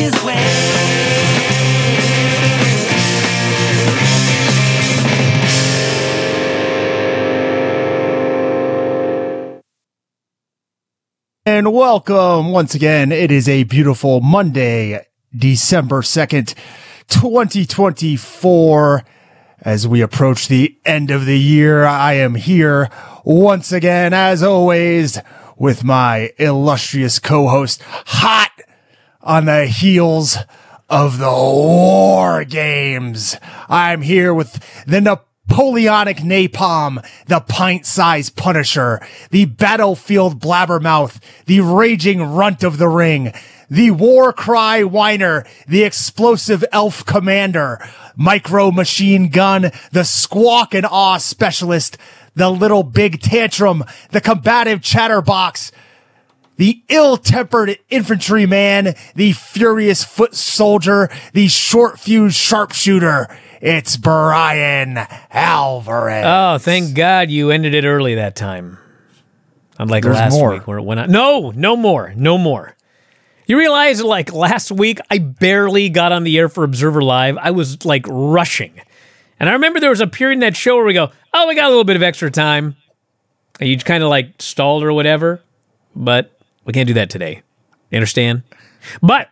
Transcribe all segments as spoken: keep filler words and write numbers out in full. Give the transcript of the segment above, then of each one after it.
his way. And welcome once again. It is a beautiful Monday, December second, twenty twenty-four. As we approach the end of the year, I am here once again, as always, with my illustrious co-host, hot on the heels of the War Games. I'm here with the Napoleonic Napalm, the pint-sized Punisher, the battlefield blabbermouth, the raging runt of the ring, the war cry whiner, the explosive elf commander, micro machine gun, the squawk and awe specialist, the little big tantrum, the combative chatterbox, the ill-tempered infantryman, the furious foot soldier, the short fuse sharpshooter. It's Brian Alvarez. Oh, thank God you ended it early that time. Unlike There's last more. week where it went on. No, no more. No more. You realize, like, last week, I barely got on the air for Observer Live. I was, like, rushing. And I remember there was a period in that show where we go, oh, we got a little bit of extra time. And you kind of, like, stalled or whatever. But we can't do that today. You understand? But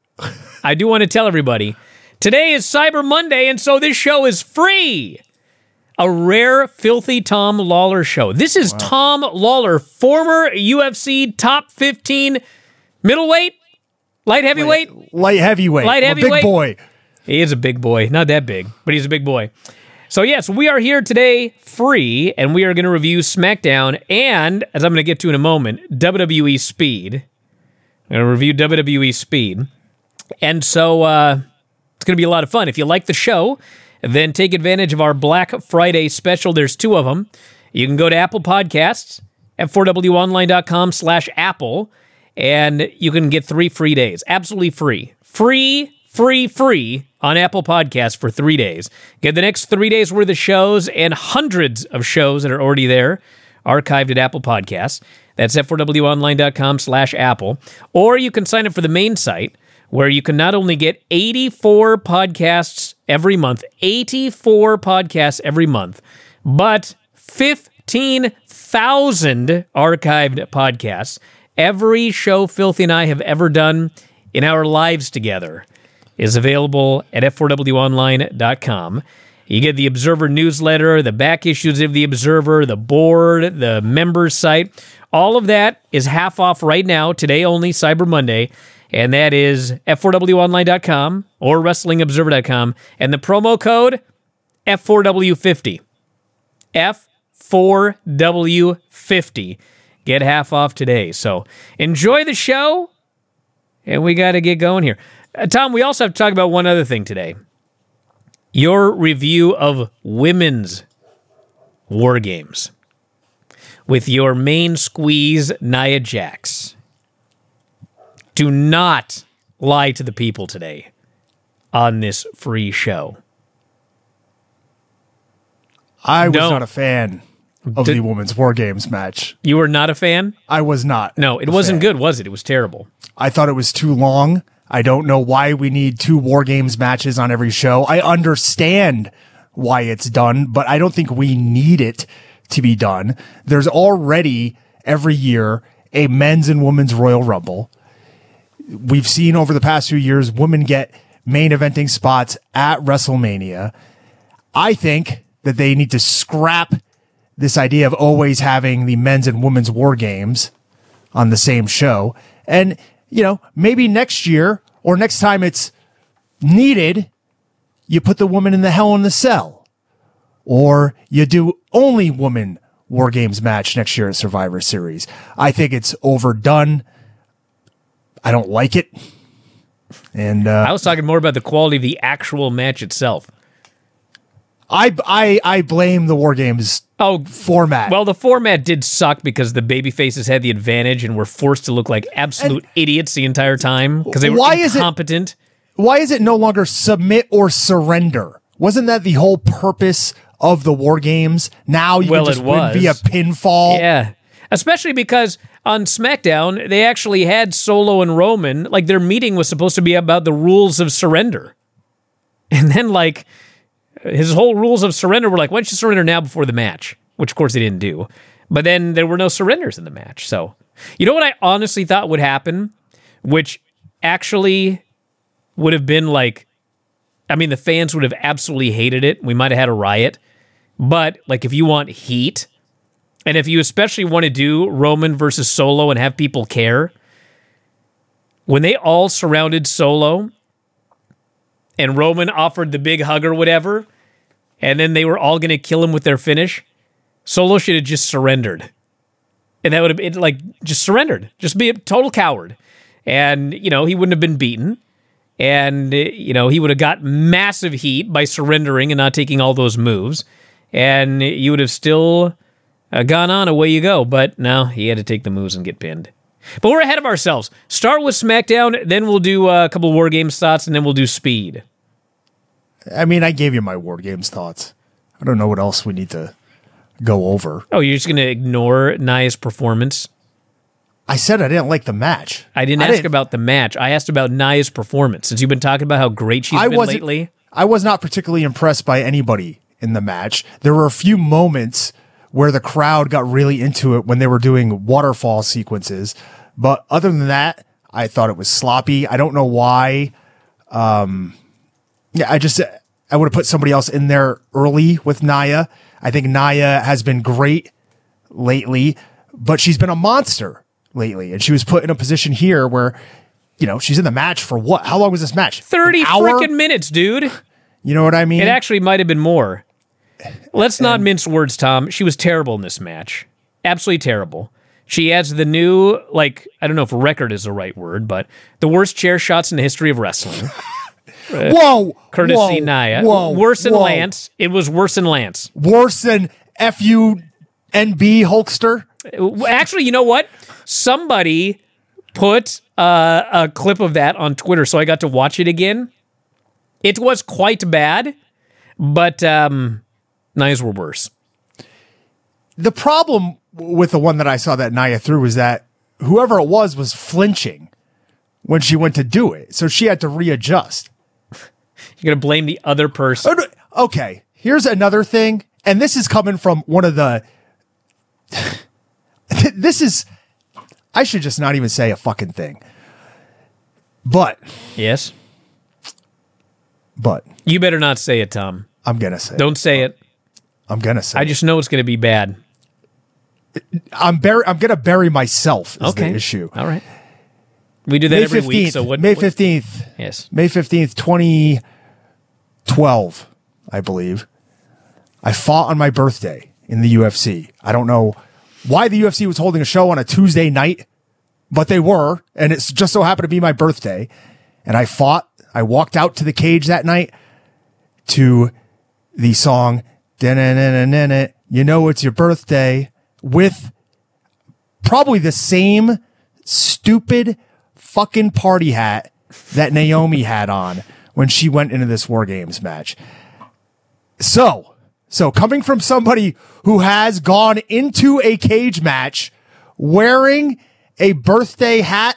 I do want to tell everybody, today is Cyber Monday, and so this show is free. A rare, filthy Tom Lawler show. This is wow. Tom Lawler, former U F C top fifteen middleweight, light heavyweight, light, light heavyweight, light heavyweight. Big boy. He is a big boy, not that big, but he's a big boy. So yes, we are here today, free, and we are going to review SmackDown and, as I'm going to get to in a moment, W W E Speed. I'm going to review W W E Speed, and so. uh It's going to be a lot of fun. If you like the show, then take advantage of our Black Friday special. There's two of them. You can go to Apple Podcasts at four w online dot com slash Apple, and you can get three free days. Absolutely free. Free, free, free on Apple Podcasts for three days. Get the next three days worth of shows and hundreds of shows that are already there, archived at Apple Podcasts. That's at four w online dot com slash Apple. Or you can sign up for the main site, where you can not only get eighty-four podcasts every month, eighty-four podcasts every month, but fifteen thousand archived podcasts. Every show Filthy and I have ever done in our lives together is available at f four w online dot com. You get the Observer newsletter, the back issues of the Observer, the board, the members site. All of that is half off right now, today only, Cyber Monday. And that is f four w online dot com or wrestling observer dot com. And the promo code, F four W fifty. F four W fifty. Get half off today. So enjoy the show, and we got to get going here. Uh, Tom, we also have to talk about one other thing today. Your review of women's War Games with your main squeeze, Nia Jax. Do not lie to the people today on this free show. I was no. not a fan of Did, the women's War Games match. You were not a fan? I was not. No, it wasn't fan. good, was it? It was terrible. I thought it was too long. I don't know why we need two War Games matches on every show. I understand why it's done, but I don't think we need it to be done. There's already every year a men's and women's Royal Rumble. We've seen over the past few years women get main eventing spots at WrestleMania. I think that they need to scrap this idea of always having the men's and women's War Games on the same show. And, you know, maybe next year or next time it's needed, you put the woman in the Hell in the Cell. Or you do only woman War Games match next year at Survivor Series. I think it's overdone. I don't like it. And uh, I was talking more about the quality of the actual match itself. I, I, I blame the War Games oh, format. Well, the format did suck because the babyfaces had the advantage and were forced to look like absolute and idiots the entire time because they were why incompetent. Is it, why is it no longer submit or surrender? Wasn't that the whole purpose of the War Games? Now you well, can just it was. win via pinfall. Yeah. Especially because on SmackDown, they actually had Solo and Roman, like their meeting was supposed to be about the rules of surrender. And then like his whole rules of surrender were like, why don't you surrender now before the match? Which of course they didn't do. But then there were no surrenders in the match. So, you know what I honestly thought would happen? Which actually would have been like, I mean, the fans would have absolutely hated it. We might have had a riot. But like if you want heat, and if you especially want to do Roman versus Solo and have people care, when they all surrounded Solo and Roman offered the big hug or whatever, and then they were all going to kill him with their finish, Solo should have just surrendered. And that would have been like, just surrendered. Just be a total coward. And, you know, he wouldn't have been beaten. And, you know, he would have got massive heat by surrendering and not taking all those moves. And you would have still uh, gone on, away you go. But no, he had to take the moves and get pinned. But we're ahead of ourselves. Start with SmackDown, then we'll do uh, a couple War Games thoughts, and then we'll do Speed. I mean, I gave you my War Games thoughts. I don't know what else we need to go over. Oh, you're just going to ignore Nia's performance? I said I didn't like the match. I didn't I ask didn't, about the match. I asked about Nia's performance, since you've been talking about how great she's I been lately. I was not particularly impressed by anybody in the match. There were a few moments where the crowd got really into it when they were doing waterfall sequences. But other than that, I thought it was sloppy. I don't know why. Um, yeah, I just, I would have put somebody else in there early with Nia. I think Nia has been great lately, but she's been a monster lately. And she was put in a position here where, you know, she's in the match for what? How long was this match? thirty freaking minutes, dude. You know what I mean? It actually might have been more. Let's not and, mince words, Tom. She was terrible in this match. Absolutely terrible. She adds the new, like, I don't know if record is the right word, but the worst chair shots in the history of wrestling. uh, whoa! Courtesy whoa, Nia. Whoa! Worse than whoa. Lance. It was worse than Lance. Worse than F U N B Hulkster? Actually, you know what? Somebody put uh, a clip of that on Twitter, so I got to watch it again. It was quite bad, but um, Nia's were worse. The problem with the one that I saw that Nia threw was that whoever it was was flinching when she went to do it. So she had to readjust. You're going to blame the other person. Okay, here's another thing. And this is coming from one of the... this is... I should just not even say a fucking thing. But... Yes? But... You better not say it, Tom. I'm going to say Don't it. say it. I'm going to say I just know it's going to be bad. I'm bur- I'm going to bury myself is okay. the issue. All right. We do that May every fifteenth, week. So what? May fifteenth. What? Yes. May fifteenth, twenty twelve, I believe. I fought on my birthday in the U F C. I don't know why the U F C was holding a show on a Tuesday night, but they were, and it just so happened to be my birthday. And I fought. I walked out to the cage that night to the song, "Da-na-na-na-na-na, You Know It's Your Birthday," with probably the same stupid fucking party hat that Naomi had on when she went into this War Games match. So, so coming from somebody who has gone into a cage match wearing a birthday hat,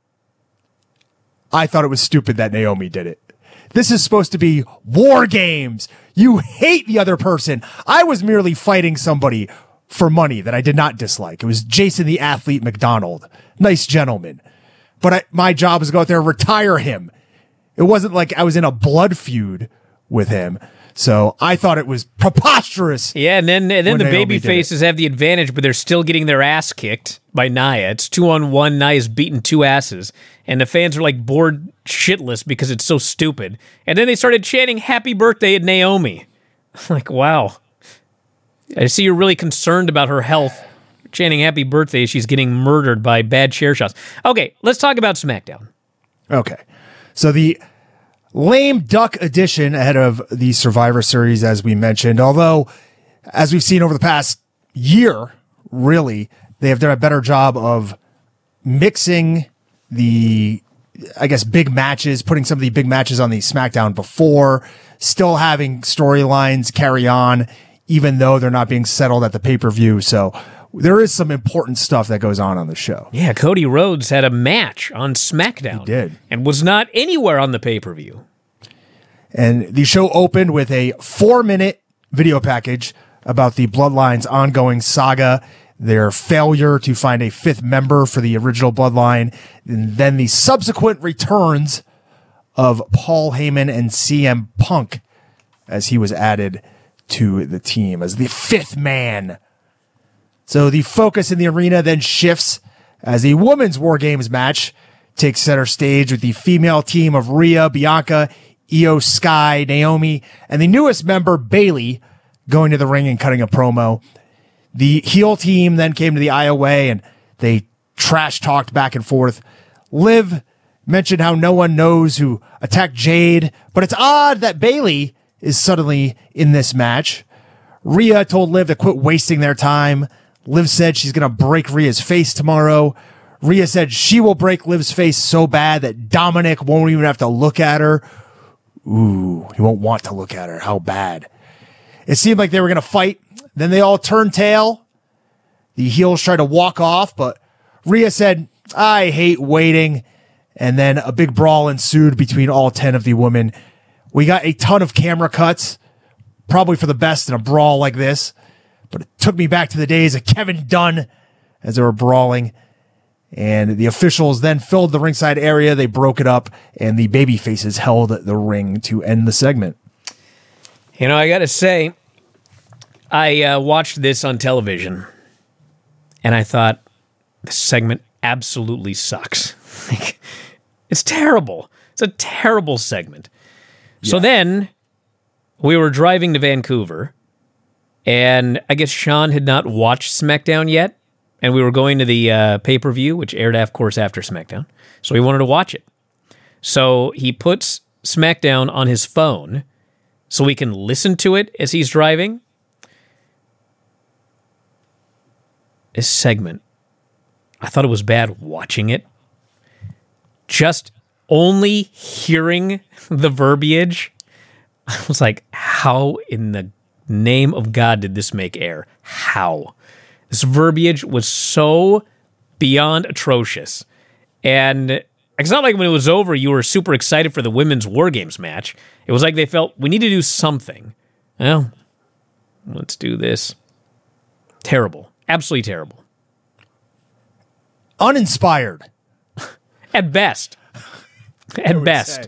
I thought it was stupid that Naomi did it. This is supposed to be War Games. You hate the other person. I was merely fighting somebody for money that I did not dislike. It was Jason the Athlete McDonald. Nice gentleman. But I, my job was to go out there and retire him. It wasn't like I was in a blood feud with him. So I thought it was preposterous. Yeah, and then and then the baby faces have the advantage, but they're still getting their ass kicked by Nia. It's two on one. Nia's beating two asses. And the fans are like bored shitless because it's so stupid. And then they started chanting happy birthday at Naomi. Like, wow. I see you're really concerned about her health. Chanting happy birthday as she's getting murdered by bad chair shots. Okay, let's talk about SmackDown. Okay. So the lame duck edition ahead of the Survivor Series, as we mentioned, although, as we've seen over the past year, really, they have done a better job of mixing the, I guess, big matches, putting some of the big matches on the SmackDown before, still having storylines carry on, even though they're not being settled at the pay-per-view. So there is some important stuff that goes on on the show. Yeah, Cody Rhodes had a match on SmackDown. He did. And was not anywhere on the pay-per-view. And the show opened with a four-minute video package about the Bloodline's ongoing saga, their failure to find a fifth member for the original Bloodline, and then the subsequent returns of Paul Heyman and C M Punk as he was added to the team as the fifth man. So the focus in the arena then shifts as the women's War Games match takes center stage with the female team of Rhea, Bianca, Io Sky, Naomi, and the newest member, Bayley, going to the ring and cutting a promo. The heel team then came to the aisle way and they trash talked back and forth. Liv mentioned how no one knows who attacked Jade, but it's odd that Bayley is suddenly in this match. Rhea told Liv to quit wasting their time. Liv said she's going to break Rhea's face tomorrow. Rhea said she will break Liv's face so bad that Dominic won't even have to look at her. Ooh, he won't want to look at her. How bad. It seemed like they were going to fight. Then they all turned tail. The heels tried to walk off, but Rhea said, I hate waiting. And then a big brawl ensued between all ten of the women. We got a ton of camera cuts, probably for the best in a brawl like this. But it took me back to the days of Kevin Dunn as they were brawling. And the officials then filled the ringside area. They broke it up, and the baby faces held the ring to end the segment. You know, I got to say, I uh, watched this on television, and I thought, this segment absolutely sucks. Like, it's terrible. It's a terrible segment. Yeah. So then, we were driving to Vancouver, and I guess Sean had not watched SmackDown yet, and we were going to the uh, pay-per-view, which aired, of course, after SmackDown, so he wanted to watch it. So he puts SmackDown on his phone so we can listen to it as he's driving. This segment, I thought it was bad watching it. Just only hearing the verbiage, I was like, how in the name of God did this make air? How? This verbiage was so beyond atrocious. And it's not like when it was over, you were super excited for the women's War Games match. It was like they felt, we need to do something. Well, let's do this. Terrible. Absolutely terrible. Uninspired. At best. At best.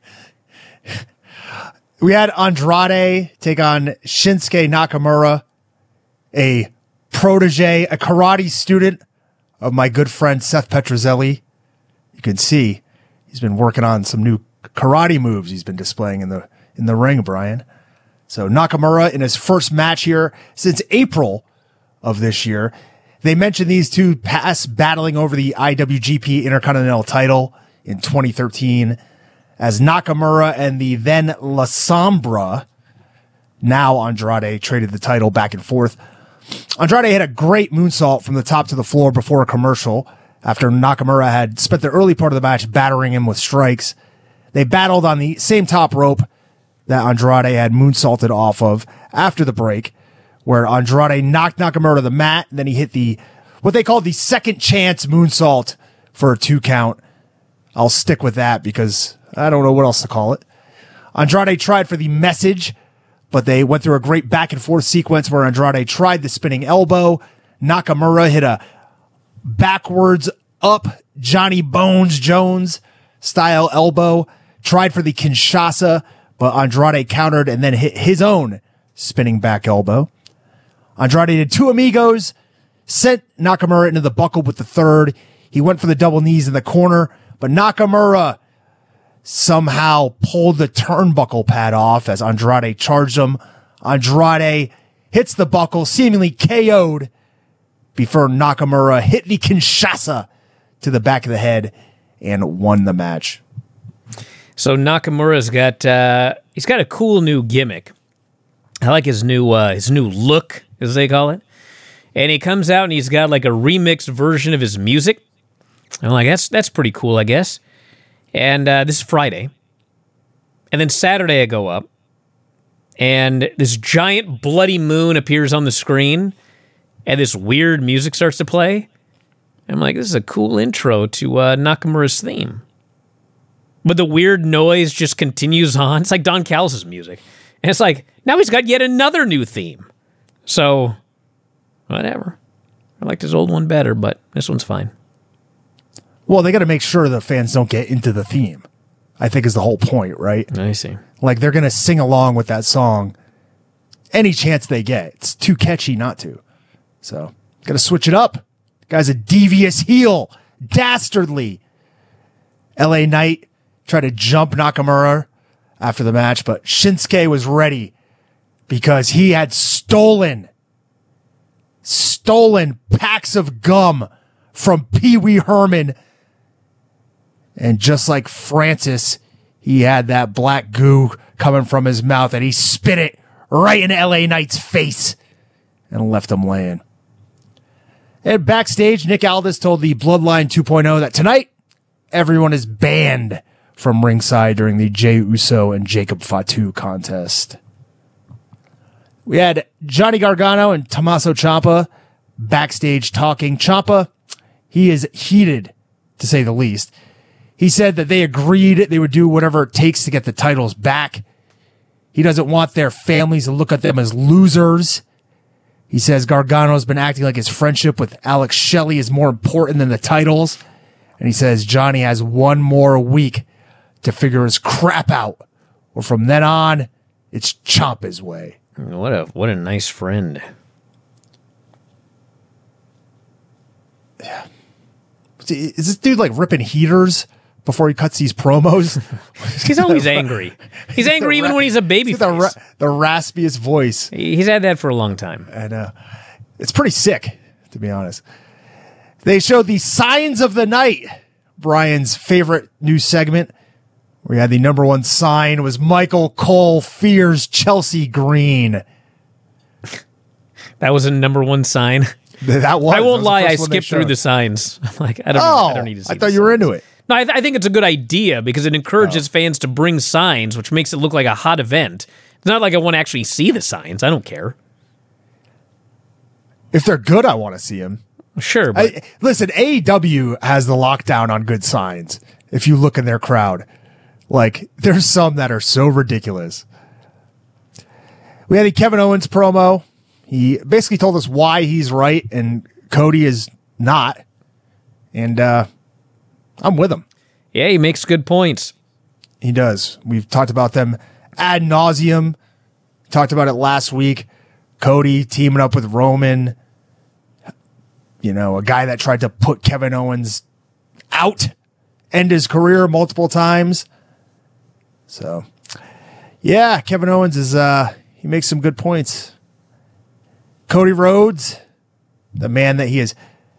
Say. We had Andrade take on Shinsuke Nakamura, a protege, a karate student of my good friend Seth Petrozelli. You can see he's been working on some new karate moves he's been displaying in the in the ring, Brian. So Nakamura in his first match here since April of this year. They mentioned these two past battling over the I W G P Intercontinental title in twenty thirteen as Nakamura and the then La Sombra, now Andrade, traded the title back and forth. Andrade had a great moonsault from the top to the floor before a commercial after Nakamura had spent the early part of the match battering him with strikes. They battled on the same top rope that Andrade had moonsaulted off of after the break, where Andrade knocked Nakamura to the mat, and then he hit the, what they called the second chance moonsault for a two count. I'll stick with that because I don't know what else to call it. Andrade tried for the message, but they went through a great back and forth sequence where Andrade tried the spinning elbow. Nakamura hit a backwards up Johnny Bones Jones style elbow, tried for the Kinshasa, but Andrade countered and then hit his own spinning back elbow. Andrade did two amigos, sent Nakamura into the buckle with the third. He went for the double knees in the corner, but Nakamura somehow pulled the turnbuckle pad off as Andrade charged him. Andrade hits the buckle, seemingly K O'd before Nakamura hit the Kinshasa to the back of the head and won the match. So Nakamura's got uh, he's got a cool new gimmick. I like his new uh, his new look, as they call it. And he comes out and he's got like a remixed version of his music. I'm like, that's that's pretty cool, I guess. And uh, this is Friday. And then Saturday I go up, and this giant bloody moon appears on the screen, and this weird music starts to play. I'm like, this is a cool intro to uh, Nakamura's theme. But the weird noise just continues on. It's like Don Callis' music. And it's like, now he's got yet another new theme. So, whatever. I liked his old one better, but this one's fine. Well, they got to make sure the fans don't get into the theme, I think is the whole point, right? I see. Like, they're going to sing along with that song any chance they get. It's too catchy not to. So, got to switch it up. Guy's a devious heel. Dastardly. L A Knight tried to jump Nakamura after the match, but Shinsuke was ready because he had stolen, stolen packs of gum from Pee Wee Herman. And just like Francis, he had that black goo coming from his mouth and he spit it right in L A Knight's face and left him laying. And backstage, Nick Aldis told the Bloodline two point oh that tonight, everyone is banned from ringside during the Jey Uso and Jacob Fatu contest. We had Johnny Gargano and Tommaso Ciampa backstage talking. Ciampa, he is heated, to say the least. He said that they agreed they would do whatever it takes to get the titles back. He doesn't want their families to look at them as losers. He says Gargano's been acting like his friendship with Alex Shelley is more important than the titles. And he says Johnny has one more week to figure his crap out. Or from then on, it's Ciampa's way. What a what a nice friend. Yeah. Is this dude like ripping heaters before he cuts these promos? He's always angry. He's angry even ra- when he's a baby he's the, ra- the raspiest voice. He's had that for a long time. And uh, it's pretty sick, to be honest. They showed the Signs of the Night, Brian's favorite new segment. We had the number one sign was Michael Cole fears Chelsea Green. That was a number one sign. That was. I won't was lie. I skipped through the signs. I'm like, I don't. Oh, need, I don't need to see. I thought you were into it. No, I, th- I think it's a good idea because it encourages oh. fans to bring signs, which makes it look like a hot event. It's not like I want to actually see the signs. I don't care. If they're good, I want to see them. Sure. But I, listen, A E W has the lockdown on good signs. If you look in their crowd. Like, there's some that are so ridiculous. We had the Kevin Owens promo. He basically told us why he's right and Cody is not. And uh, I'm with him. Yeah, he makes good points. He does. We've talked about them ad nauseum. Talked about it last week. Cody teaming up with Roman. You know, a guy that tried to put Kevin Owens out, end his career multiple times. So, yeah, Kevin Owens is, uh, he makes some good points. Cody Rhodes, the man that he is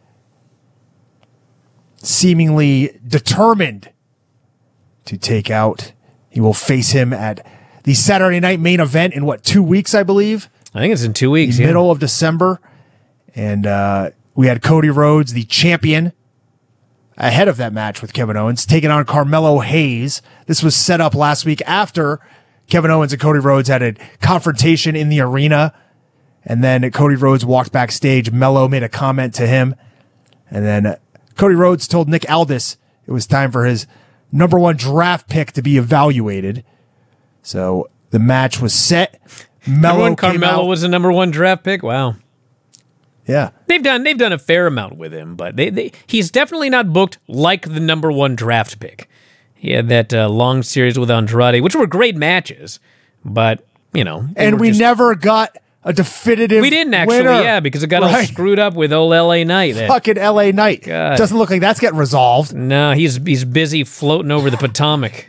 seemingly determined to take out. He will face him at the Saturday night main event in what, two weeks, I believe? I think it's in two weeks. The yeah. middle of December. And uh, we had Cody Rhodes, the champion, ahead of that match with Kevin Owens, taking on Carmelo Hayes. This was set up last week after Kevin Owens and Cody Rhodes had a confrontation in the arena. And then Cody Rhodes walked backstage. Melo made a comment to him. And then uh, Cody Rhodes told Nick Aldis it was time for his number one draft pick to be evaluated. So the match was set. Melo Carmelo was the number one draft pick? Wow. Yeah. They've done they've done a fair amount with him, but they, they he's definitely not booked like the number one draft pick. He had that uh, long series with Andrade, which were great matches, but, you know. And we just, never got a definitive We didn't actually, winner. yeah, because it got right. all screwed up with old L A Knight. Fucking L A Knight. God. Doesn't look like that's getting resolved. No, he's he's busy floating over the Potomac.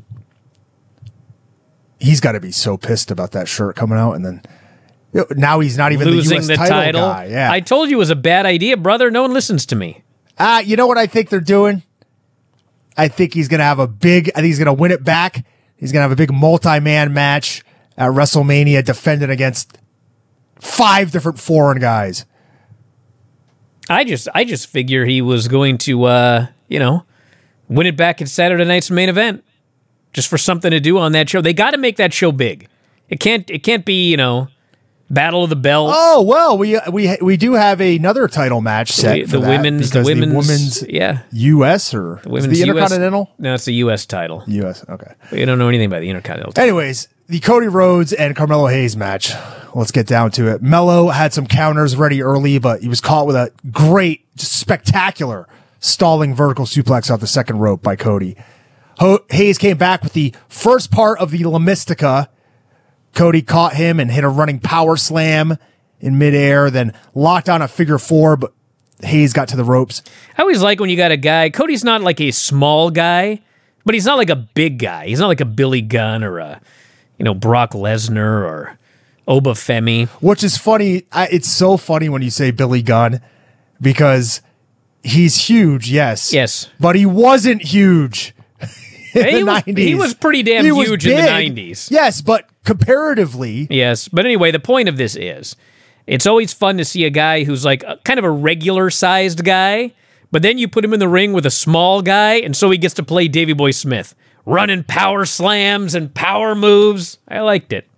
He's got to be so pissed about that shirt coming out, and then you know, now he's not even losing the U S the title, title. guy. Yeah. I told you it was a bad idea, brother. No one listens to me. Ah, uh, you know what I think they're doing? I think he's gonna have a big. I think he's gonna win it back. He's gonna have a big multi-man match at WrestleMania, defending against five different foreign guys. I just, I just figure he was going to, uh, you know, win it back at Saturday night's main event, just for something to do on that show. They got to make that show big. It can't, it can't be, you know, Battle of the Belts. Oh well, we we we do have another title match set. the, for the that women's, the women's, the women's, yeah, U S or the women's the U S, Intercontinental. No, it's the U S title. U S. Okay. We don't know anything about the Intercontinental title. Anyways, the Cody Rhodes and Carmelo Hayes match. Let's get down to it. Melo had some counters ready early, but he was caught with a great, just spectacular stalling vertical suplex off the second rope by Cody. Ho- Hayes came back with the first part of the La Mystica. Cody caught him and hit a running power slam in midair, then locked on a figure four, but Hayes got to the ropes. I always like when you got a guy, Cody's not like a small guy, but he's not like a big guy. He's not like a Billy Gunn or a, you know, Brock Lesnar or Oba Femi. Which is funny. I, it's so funny when you say Billy Gunn because he's huge, yes. Yes. But he wasn't huge in He the was- nineties. he was pretty damn He was huge in the big. nineties. Yes, but comparatively, Yes, but anyway, the point of this is, it's always fun to see a guy who's like a, kind of a regular-sized guy, but then you put him in the ring with a small guy, and so he gets to play Davey Boy Smith, running power slams and power moves. I liked it.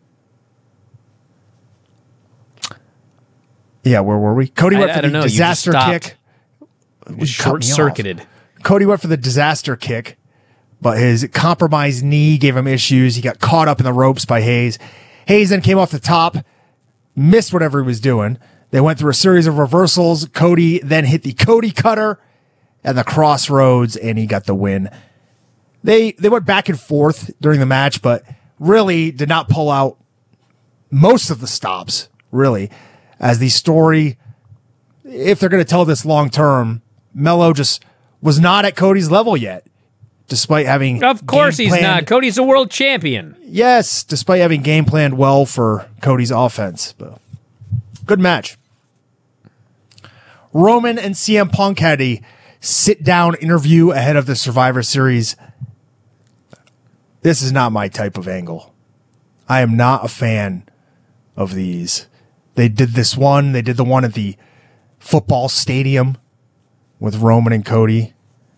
yeah, where were we? Cody I- went I for don't the know, you just disaster stopped. kick. It was Cut me off. short-circuited. Cody went for the disaster kick, but his compromised knee gave him issues. He got caught up in the ropes by Hayes. Hayes then came off the top, missed whatever he was doing. They went through a series of reversals. Cody then hit the Cody cutter and the crossroads, and he got the win. They they went back and forth during the match, but really did not pull out most of the stops, really, as the story, if they're going to tell this long term, Melo just was not at Cody's level yet, despite having Of course game he's planned- not. Cody's a world champion. Yes, despite having game planned well for Cody's offense. But good match. Roman and C M Punk had a sit-down interview ahead of the Survivor Series. This is not my type of angle. I am not a fan of these. They did this one. They did the one at the football stadium with Roman and Cody.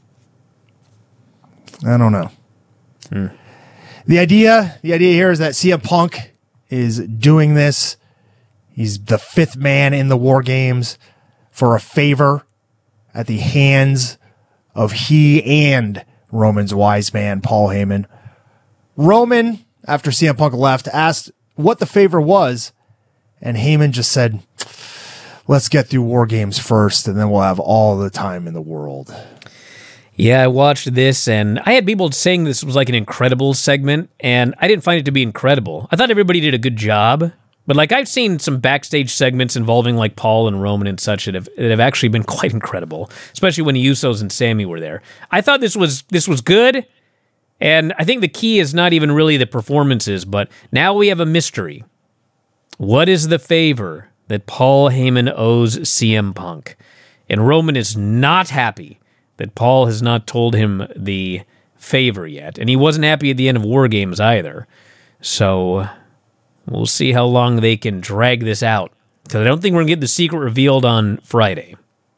I don't know. Hmm. The idea, the idea here is that C M Punk is doing this. He's the fifth man in the War Games for a favor at the hands of he and Roman's wise man, Paul Heyman. Roman, after C M Punk left, asked what the favor was, and Heyman just said, let's get through War Games first, and then we'll have all the time in the world. Yeah, I watched this, and I had people saying this was like an incredible segment, and I didn't find it to be incredible. I thought everybody did a good job, but like I've seen some backstage segments involving like Paul and Roman and such that have, that have actually been quite incredible, especially when the Usos and Sammy were there. I thought this was this was good, and I think the key is not even really the performances, but now we have a mystery. What is the favor that Paul Heyman owes C M Punk? And Roman is not happy that Paul has not told him the favor yet. And he wasn't happy at the end of War Games either. So we'll see how long they can drag this out. Because I don't think we're going to get the secret revealed on Friday.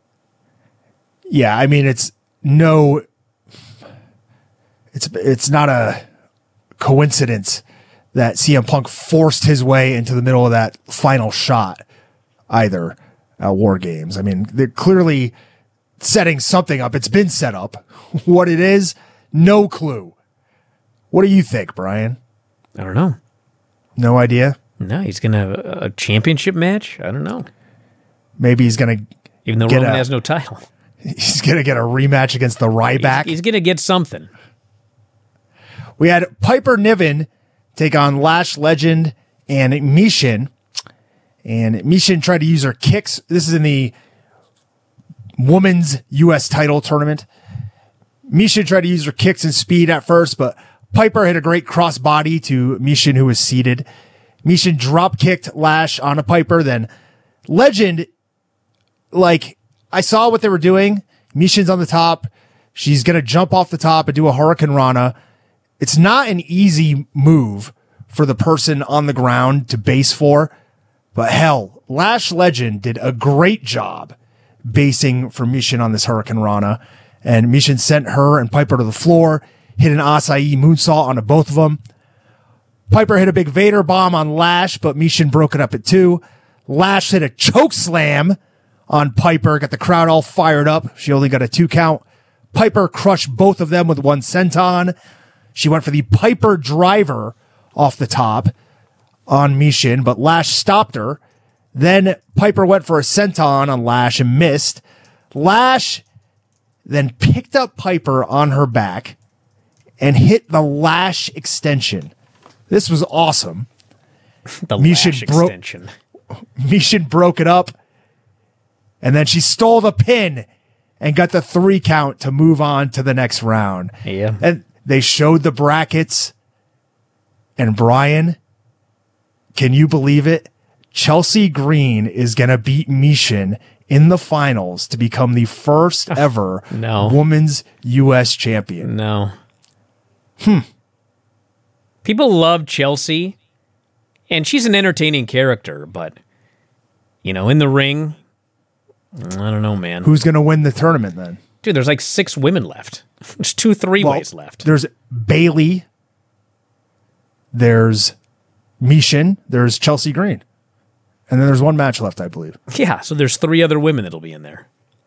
Yeah, I mean, it's no... It's, it's not a coincidence that C M Punk forced his way into the middle of that final shot either at War Games. I mean, they're clearly setting something up. It's been set up. What it is, no clue. What do you think, Brian? I don't know. No idea? No, he's going to have a, a championship match? I don't know. Maybe he's going to... Even though Get Roman a- has no title. He's going to get a rematch against the Ryback. He's, he's going to get something. We had Piper Niven take on Lash Legend and Mishin. And Mishin tried to use her kicks. This is in the women's U S title tournament. Mishin tried to use her kicks and speed at first, but Piper hit a great crossbody to Mishin, who was seated. Mishin drop kicked Lash on a Piper. Then Legend, like, I saw what they were doing. Mishin's on the top. She's going to jump off the top and do a Hurricane Rana. It's not an easy move for the person on the ground to base for, but hell, Lash Legend did a great job basing for Mishin on this Hurricane Rana, and Mishin sent her and Piper to the floor, hit an acai moonsault onto both of them. Piper hit a big Vader bomb on Lash, but Michin broke it up at two. Lash hit a choke slam on Piper, got the crowd all fired up. She only got a two count. Piper crushed both of them with one senton. She went for the Piper driver off the top on Michin, but Lash stopped her. Then Piper went for a senton on Lash and missed. Lash then picked up Piper on her back and hit the Lash extension. This was awesome. The Michin Lash bro- extension. Michin broke it up, and then she stole the pin and got the three count to move on to the next round. Yeah. And they showed the brackets, and Brian, can you believe it? Chelsea Green is going to beat Michin in the finals to become the first ever no. women's U S champion. No. Hmm. People love Chelsea, and she's an entertaining character, but, you know, in the ring, I don't know, man. Who's going to win the tournament then? Dude, there's like six women left. There's two three-ways well, left. There's Bayley. There's Michin. There's Chelsea Green. And then there's one match left, I believe. Yeah, so there's three other women that'll be in there.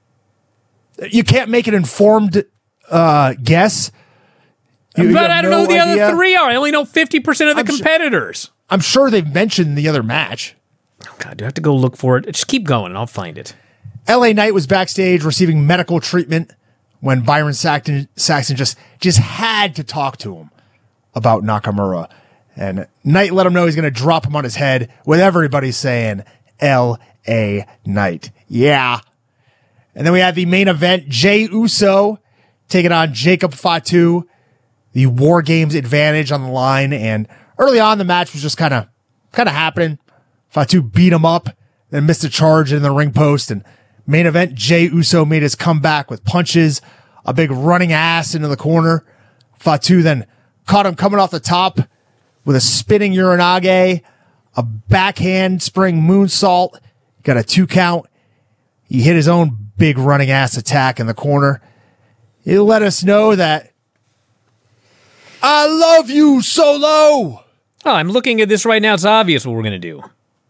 You can't make an informed uh, guess. You, but I don't no know who the idea. other three are. I only know fifty percent of the I'm competitors. Sure, I'm sure they've mentioned the other match. Oh, God, do I have to go look for it? Just keep going, and I'll find it. L A Knight was backstage receiving medical treatment when Byron Saxton, Saxton just, just had to talk to him about Nakamura. And Knight let him know he's going to drop him on his head with everybody saying L A Knight. Yeah. And then we had the main event, Jey Uso taking on Jacob Fatu. The War Games advantage on the line. And early on, the match was just kind of kind of happening. Fatu beat him up, then missed a charge in the ring post. And main event, Jey Uso made his comeback with punches, a big running ass into the corner. Fatu then caught him coming off the top with a spinning Uranage, a backhand spring moonsault, got a two count. He hit his own big running ass attack in the corner. He let us know that I love you, Solo. Oh, I'm looking at this right now. It's obvious what we're going to do.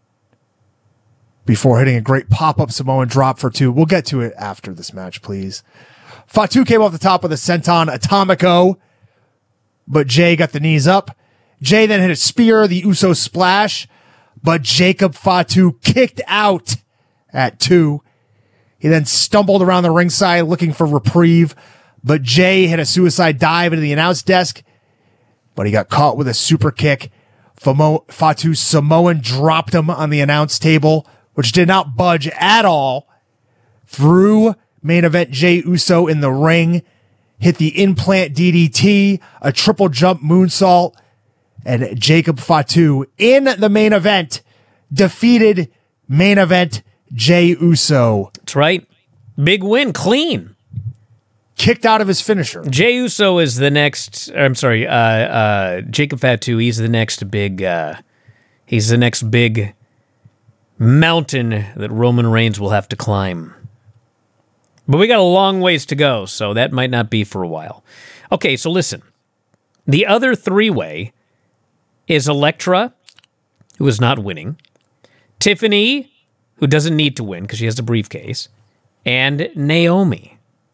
Before hitting a great pop-up Samoan drop for two. We'll get to it after this match, please. Fatu came off the top with a senton atomico, but Jey got the knees up. Jey then hit a spear, the Uso splash, but Jacob Fatu kicked out at two. He then stumbled around the ringside looking for reprieve, but Jey hit a suicide dive into the announce desk, but he got caught with a super kick. Fatu Samoan dropped him on the announce table, which did not budge at all. Threw main event Jey Uso in the ring, hit the implant D D T, a triple jump moonsault, and Jacob Fatu in the main event defeated main event Jey Uso. That's right. Big win, clean. Kicked out of his finisher. Jey Uso is the next, I'm sorry, uh, uh, Jacob Fatu, he's the next big, uh, he's the next big mountain that Roman Reigns will have to climb. But we got a long ways to go, so that might not be for a while. Okay, so listen. The other three-way is Elektra, who is not winning, Tiffany, who doesn't need to win because she has the briefcase, and Naomi.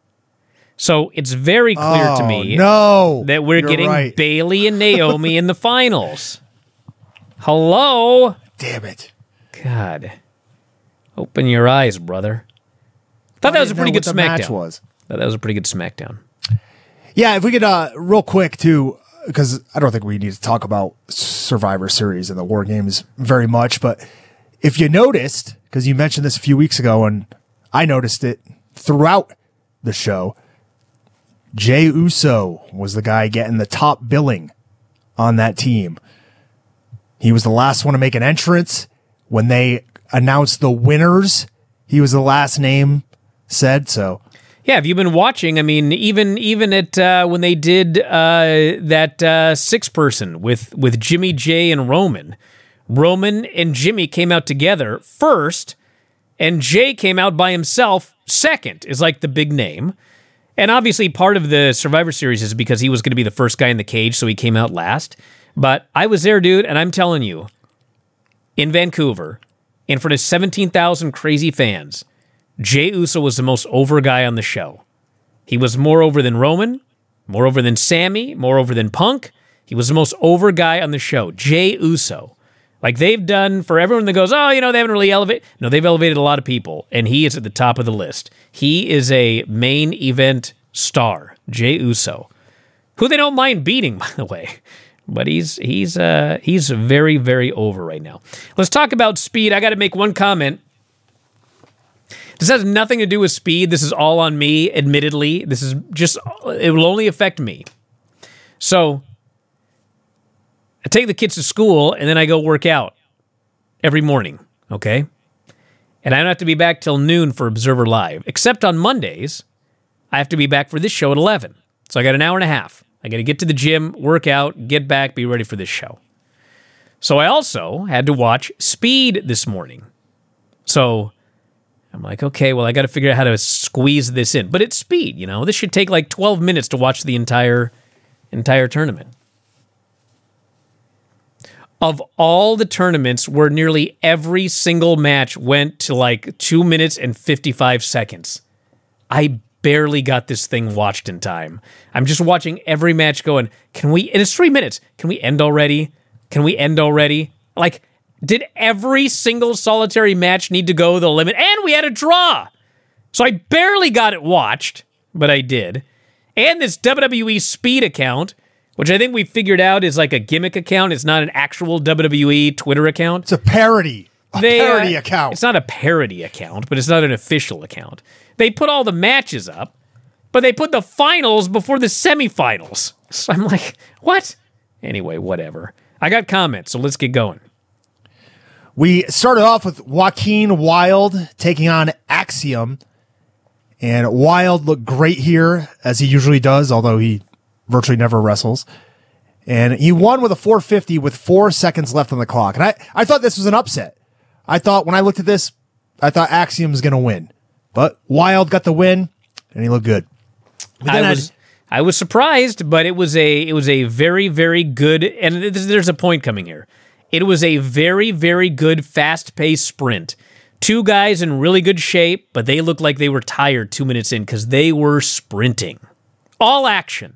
So it's very clear oh, to me no, that we're getting right. Bayley and Naomi in the finals. Hello? Damn it. God. Open your eyes, brother. Thought that was a pretty good SmackDown. Was. Thought that was a pretty good SmackDown. Yeah, if we could, uh, real quick, too, because I don't think we need to talk about Survivor Series and the War Games very much, but if you noticed, because you mentioned this a few weeks ago, and I noticed it throughout the show, Jey Uso was the guy getting the top billing on that team. He was the last one to make an entrance. When they announced the winners, he was the last name said, so... Yeah, have you been watching? I mean, even even at uh, when they did uh, that uh, six person with with Jimmy J and Roman, Roman and Jimmy came out together first, and Jay came out by himself second. Is like the big name, and obviously part of the Survivor Series is because he was going to be the first guy in the cage, so he came out last. But I was there, dude, and I'm telling you, in Vancouver, in front of seventeen thousand crazy fans, Jey Uso was the most over guy on the show. He was more over than Roman, more over than Sammy, more over than Punk. He was the most over guy on the show. Jey Uso. Like they've done for everyone that goes, oh, you know, they haven't really elevated. No, they've elevated a lot of people, and he is at the top of the list. He is a main event star, Jey Uso, who they don't mind beating, by the way. But he's he's uh, he's very, very over right now. Let's talk about Speed. I got to make one comment. This has nothing to do with Speed. This is all on me, admittedly. This is just, it will only affect me. So, I take the kids to school, and then I go work out every morning, okay? And I don't have to be back till noon for Observer Live, except on Mondays, I have to be back for this show at eleven. So I got an hour and a half. I got to get to the gym, work out, get back, be ready for this show. So I also had to watch Speed this morning. So I'm like, okay, well, I got to figure out how to squeeze this in. But it's Speed, you know? This should take like twelve minutes to watch the entire entire tournament. Of all the tournaments where nearly every single match went to like two minutes and fifty-five seconds, I barely got this thing watched in time. I'm just watching every match going, can we, and it's three minutes, can we end already? Can we end already? Like, did every single solitary match need to go the limit? And we had a draw! So I barely got it watched, but I did. And this W W E Speed account, which I think we figured out is like a gimmick account. It's not an actual W W E Twitter account. It's a parody. A they, parody uh, account. It's not a parody account, but it's not an official account. They put all the matches up, but they put the finals before the semifinals. So I'm like, what? Anyway, whatever. I got comments, so let's get going. We started off with Joaquin Wilde taking on Axiom. And Wilde looked great here, as he usually does, although he virtually never wrestles. And he won with a four fifty with four seconds left on the clock. And I, I thought this was an upset. I thought when I looked at this, I thought Axiom's going to win. But Wilde got the win, and he looked good. I was I was surprised, but it was a it was a very, very good, and there's a point coming here. It was a very, very good fast-paced sprint. Two guys in really good shape, but they looked like they were tired two minutes in because they were sprinting. All action.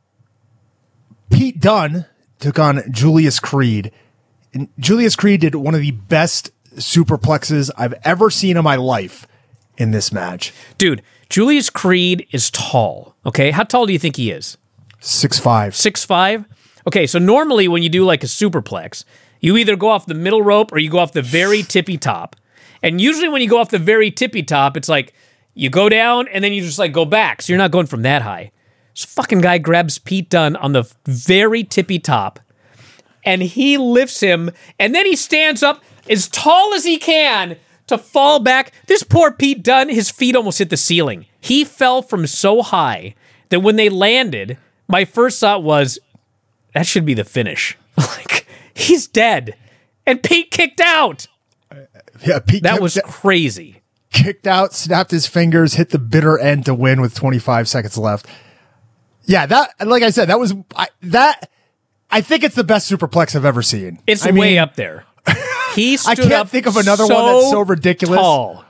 Pete Dunne took on Julius Creed. And Julius Creed did one of the best superplexes I've ever seen in my life in this match. Dude, Julius Creed is tall, okay? How tall do you think he is? six five. six five? Okay, so normally when you do like a superplex, you either go off the middle rope or you go off the very tippy top. And usually when you go off the very tippy top, it's like you go down and then you just like go back. So you're not going from that high. This fucking guy grabs Pete Dunne on the very tippy top and he lifts him and then he stands up as tall as he can to fall back. This poor Pete Dunne, his feet almost hit the ceiling. He fell from so high that when they landed, my first thought was, that should be the finish. Like, he's dead. And Pete kicked out. Yeah, Pete that was crazy. Kicked out, snapped his fingers, hit the bitter end to win with twenty-five seconds left. Yeah, that, like I said, that was, I, that, I think it's the best superplex I've ever seen. It's I way mean, up there. He stood I can't up think of another so one that's so ridiculous. Tall.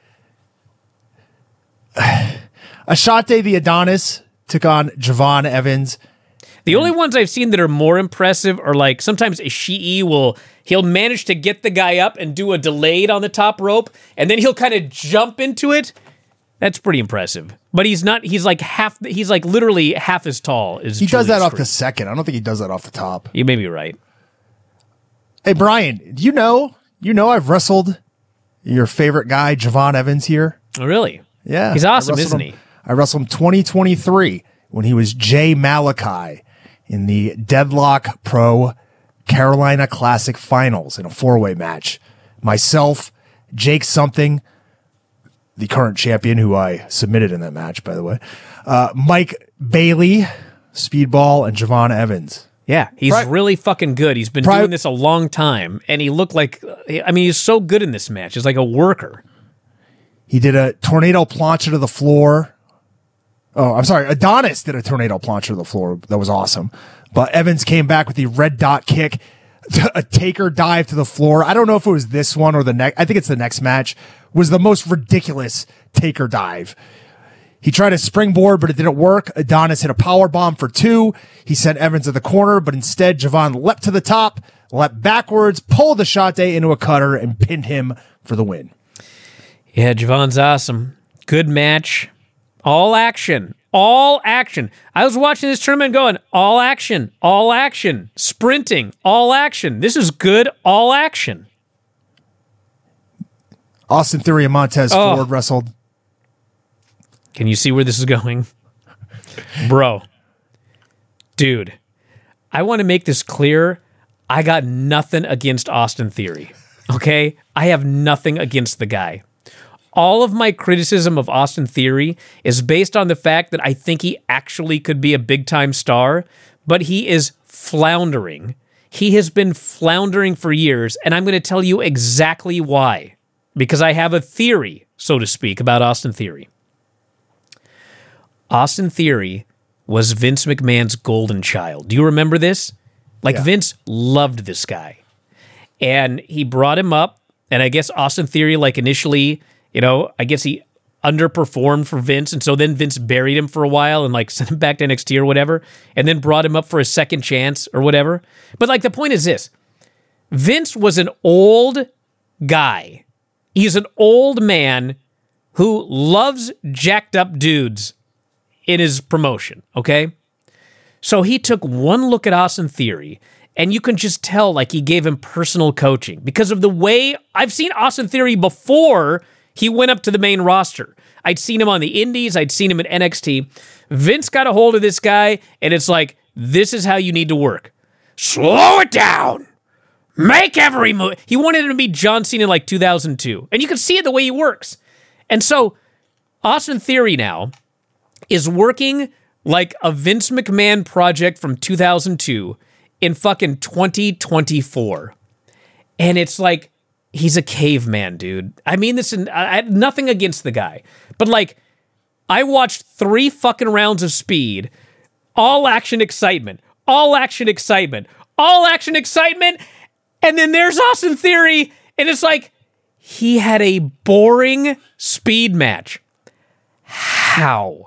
Ashante the Adonis took on Javon Evans. The only ones I've seen that are more impressive are like sometimes Ishii will, he'll manage to get the guy up and do a delayed on the top rope, and then he'll kind of jump into it. That's pretty impressive. But he's not, he's like half, he's like literally half as tall as He does Julius that off Creed. the second. I don't think he does that off the top. You may be right. Hey, Brian, do you know, you know I've wrestled your favorite guy, Javon Evans, here? Oh, really? Yeah. He's awesome, I wrestled isn't him- he? I wrestled him twenty twenty-three when he was Jay Malachi in the Deadlock Pro Carolina Classic Finals in a four-way match. Myself, Jake Something, the current champion who I submitted in that match, by the way, uh, Mike Bailey, Speedball, and Javon Evans. Yeah, he's Pri- really fucking good. He's been Pri- doing this a long time, and he looked like, I mean, he's so good in this match. He's like a worker. He did a tornado plancha to the floor Oh, I'm sorry. Adonis did a tornado plancha to the floor. That was awesome. But Evans came back with the red dot kick, a taker dive to the floor. I don't know if it was this one or the next. I think it's the next match. Was the most ridiculous taker dive. He tried a springboard, but it didn't work. Adonis hit a power bomb for two. He sent Evans to the corner, but instead Javon leapt to the top, leapt backwards, pulled the shot day into a cutter, and pinned him for the win. Yeah, Javon's awesome. Good match. All action. All action. I was watching this tournament going, all action, all action, sprinting, all action. This is good, all action. Austin Theory and Montez oh. Ford wrestled. Can you see where this is going? Bro. Dude. I want to make this clear. I got nothing against Austin Theory. Okay? I have nothing against the guy. All of my criticism of Austin Theory is based on the fact that I think he actually could be a big-time star, but he is floundering. He has been floundering for years, and I'm going to tell you exactly why. Because I have a theory, so to speak, about Austin Theory. Austin Theory was Vince McMahon's golden child. Do you remember this? Like, yeah. Vince loved this guy. And he brought him up, and I guess Austin Theory, like, initially, you know, I guess he underperformed for Vince, and so then Vince buried him for a while and, like, sent him back to N X T or whatever, and then brought him up for a second chance or whatever. But, like, the point is this. Vince was an old guy. He's an old man who loves jacked up dudes in his promotion, okay? So he took one look at Austin Theory, and you can just tell, like, he gave him personal coaching because of the way I've seen Austin Theory before he went up to the main roster. I'd seen him on the Indies. I'd seen him in N X T. Vince got a hold of this guy, and it's like, this is how you need to work. Slow it down. Make every move. He wanted him to be John Cena in like two thousand two. And you can see it the way he works. And so Austin Theory now is working like a Vince McMahon project from two thousand two in fucking twenty twenty-four. And it's like, he's a caveman, dude. I mean this, in, I had nothing against the guy. But like, I watched three fucking rounds of Speed, all action excitement, all action excitement, all action excitement, and then there's Austin Theory, and it's like, he had a boring Speed match. How?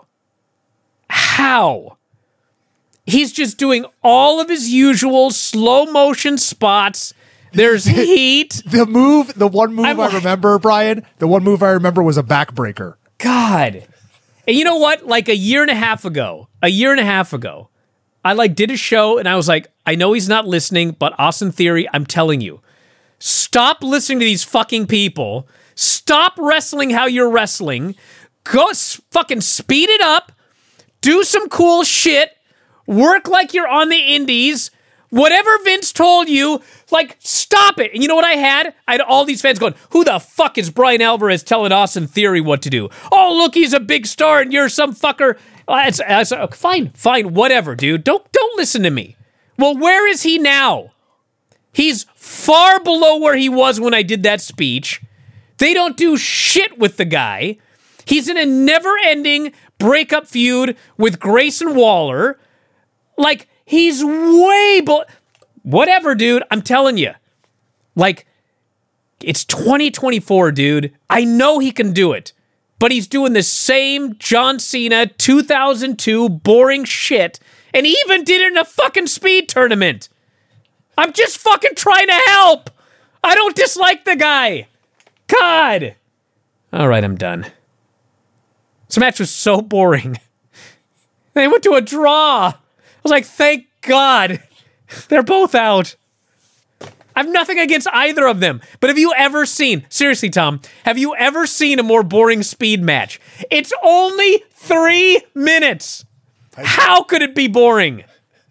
How? He's just doing all of his usual slow motion spots. There's heat. The move, the one move I'm, I remember, Brian, the one move I remember was a backbreaker. God. And you know what? Like a year and a half ago, a year and a half ago, I like did a show and I was like, I know he's not listening, but Austin Theory, I'm telling you, stop listening to these fucking people. Stop wrestling how you're wrestling. Go s- fucking speed it up. Do some cool shit. Work like you're on the indies. Whatever Vince told you, like, stop it. And you know what I had? I had all these fans going, who the fuck is Brian Alvarez telling Austin Theory what to do? Oh, look, he's a big star and you're some fucker. Uh, it's, it's, uh, fine, fine, whatever, dude. Don't, don't listen to me. Well, where is he now? He's far below where he was when I did that speech. They don't do shit with the guy. He's in a never-ending breakup feud with Grayson Waller. Like, he's way below. Whatever, dude. I'm telling you. Like, it's twenty twenty-four, dude. I know he can do it. But he's doing the same John Cena two thousand two boring shit. And he even did it in a fucking Speed tournament. I'm just fucking trying to help. I don't dislike the guy. God. All right, I'm done. This match was so boring. They went to a draw. I was like, thank God. They're both out. I have nothing against either of them. But have you ever seen, seriously, Tom, have you ever seen a more boring Speed match? It's only three minutes. How could it be boring?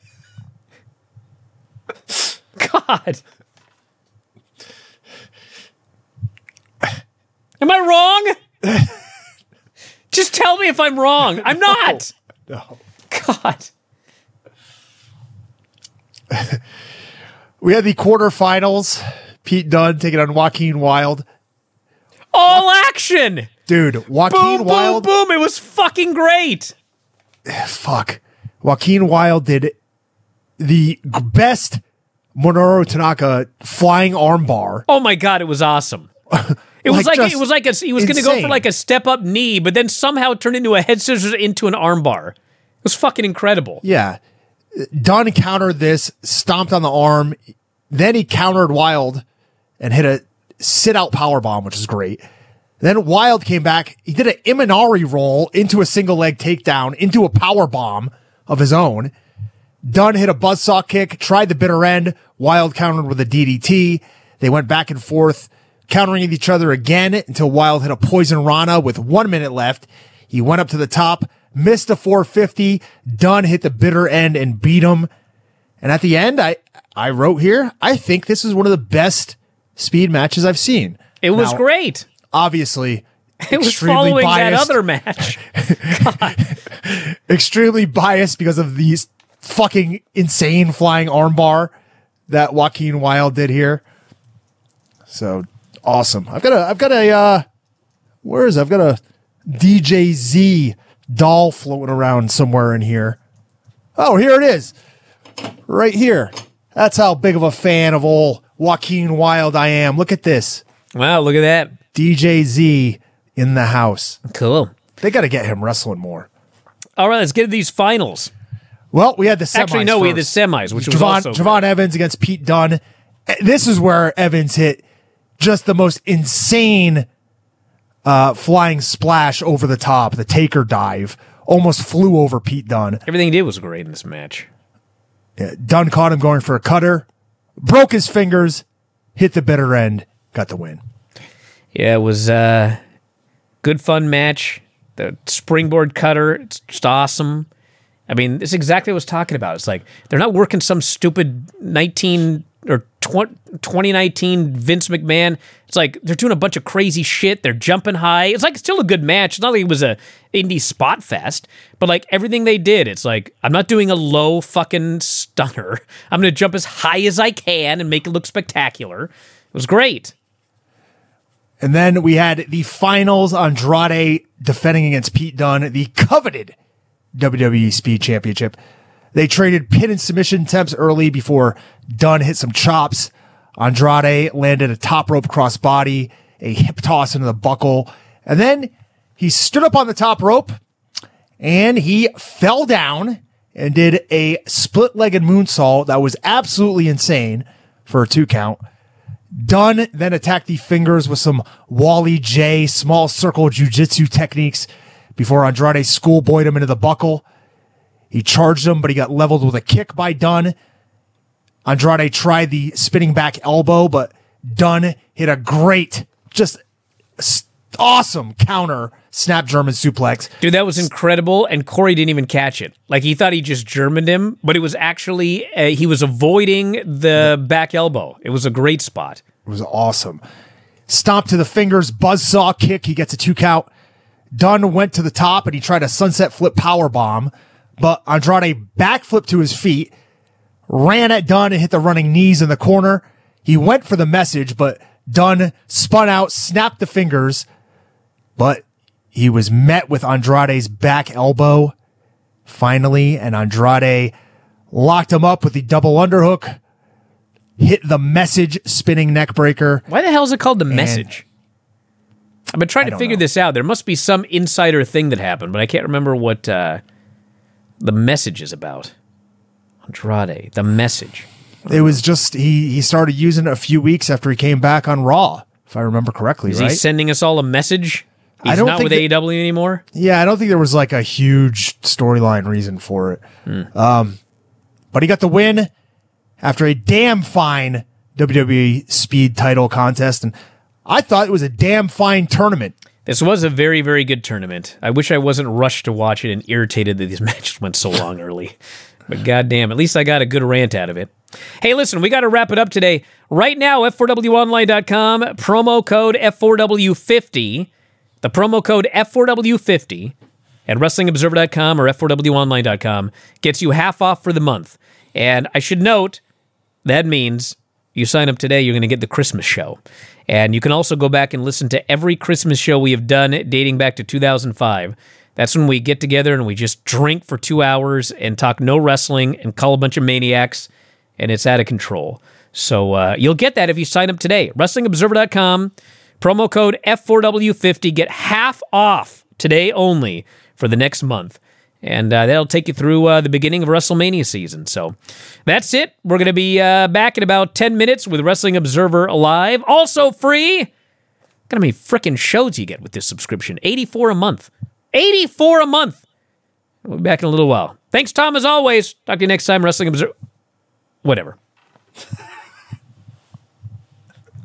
God. Am I wrong? Just tell me if I'm wrong. I'm not. No. no. God. We had the quarterfinals. Pete Dunne taking on Joaquin Wilde. All action. Dude, Joaquin boom, Wilde. Boom, boom, boom. It was fucking great. fuck. Joaquin Wilde did the g- best Minoru Tanaka flying armbar. Oh my God, it was awesome. It was Like, like just it was like a, he was going to go for insane. like a step up knee, but then somehow turned into a head scissors into an armbar. It was fucking incredible. Yeah. Dunn countered this, stomped on the arm. Then he countered Wilde and hit a sit out power bomb, which is great. Then Wilde came back. He did an Imanari roll into a single leg takedown into a power bomb of his own. Dunn hit a buzzsaw kick, tried the bitter end. Wilde countered with a D D T. They went back and forth, countering each other again until Wilde hit a poison Rana with one minute left. He went up to the top, missed a four fifty. Dunn hit the bitter end and beat him. And at the end, I, I wrote here, I think this is one of the best speed matches I've seen. It was Now, great. Obviously, It was extremely following biased, that other match. extremely biased because of these fucking insane flying armbar that Joaquin Wilde did here. So awesome. I've got a, I've got a, uh, where is it? I've got a D J Z doll floating around somewhere in here. Oh, here it is. Right here. That's how big of a fan of old Joaquin Wilde I am. Look at this. Wow, look at that. D J Z in the house. Cool. They got to get him wrestling more. All right, let's get to these finals. Well, we had the semis. Actually, no, we had the first. semis, which was Javon, also Javon Evans against Pete Dunne. This is where Evans hit just the most insane uh, flying splash over the top. The taker dive almost flew over Pete Dunne. everything he did was great in this match. Yeah, Dunne caught him going for a cutter, broke his fingers, hit the bitter end, got the win. Yeah, it was a good, fun match. The springboard cutter, it's just awesome. I mean, it's exactly what I was talking about. It's like they're not working some stupid nineteen or twenty nineteen Vince McMahon. It's like they're doing a bunch of crazy shit. They're jumping high. It's like still a good match. It's not like it was a indie spot fest, but like everything they did, it's like I'm not doing a low fucking stunner. I'm going to jump as high as I can and make it look spectacular. It was great. And then we had the finals, Andrade defending against Pete Dunne, the coveted W W E Speed Championship. They traded pin and submission attempts early before Dunne hit some chops. Andrade landed a top rope crossbody, a hip toss into the buckle, and then he stood up on the top rope and he fell down and did a split-legged moonsault that was absolutely insane for a two count. Dunne then attacked the fingers with some Wally J small circle jiu-jitsu techniques before Andrade schoolboyed him into the buckle. He charged him, but he got leveled with a kick by Dunne. Andrade tried the spinning back elbow, but Dunne hit a great, just awesome counter snap German suplex. Dude, that was incredible, and Corey didn't even catch it. Like, he thought he just Germaned him, but it was actually, uh, he was avoiding the back elbow. It was a great spot. It was awesome. Stomp to the fingers, buzzsaw kick. He gets a two count. Dunne went to the top, and he tried a sunset flip power bomb, but Andrade backflipped to his feet, ran at Dunne and hit the running knees in the corner. He went for the message, but Dunne spun out, snapped the fingers, but he was met with Andrade's back elbow finally, and Andrade locked him up with the double underhook, hit the message spinning neck breaker. Why the hell is it called the message? I've been trying to figure know. this out. There must be some insider thing that happened, but I can't remember what uh, the message is about. Andrade, the message. It was just, he, he started using it a few weeks after he came back on Raw, if I remember correctly, Is right? he sending us all a message? He's I don't not think with that- A E W anymore? Yeah, I don't think there was like a huge storyline reason for it. Hmm. Um, but he got the win after a damn fine W W E Speed title contest. And I thought it was a damn fine tournament. This was a very, very good tournament. I wish I wasn't rushed to watch it and irritated that these matches went so long early. But goddamn, at least I got a good rant out of it. Hey, listen, we got to wrap it up today. Right now, F four W online dot com, promo code F four W fifty. The promo code F four W fifty at wrestling observer dot com or F four W online dot com gets you half off for the month. And I should note, that means you sign up today, you're going to get the Christmas show. And you can also go back and listen to every Christmas show we have done dating back to two thousand five. That's when we get together and we just drink for two hours and talk no wrestling and call a bunch of maniacs, and it's out of control. So uh, you'll get that if you sign up today. Wrestling Observer dot com, promo code F four W fifty. Get half off today only for the next month. And uh, that'll take you through uh, the beginning of WrestleMania season. So that's it. We're going to be uh, back in about ten minutes with Wrestling Observer Live. Also free. Look how many freaking shows you get with this subscription. eighty-four a month. eighty-four a month. We'll be back in a little while. Thanks, Tom, as always. Talk to you next time, Wrestling Observer. Whatever.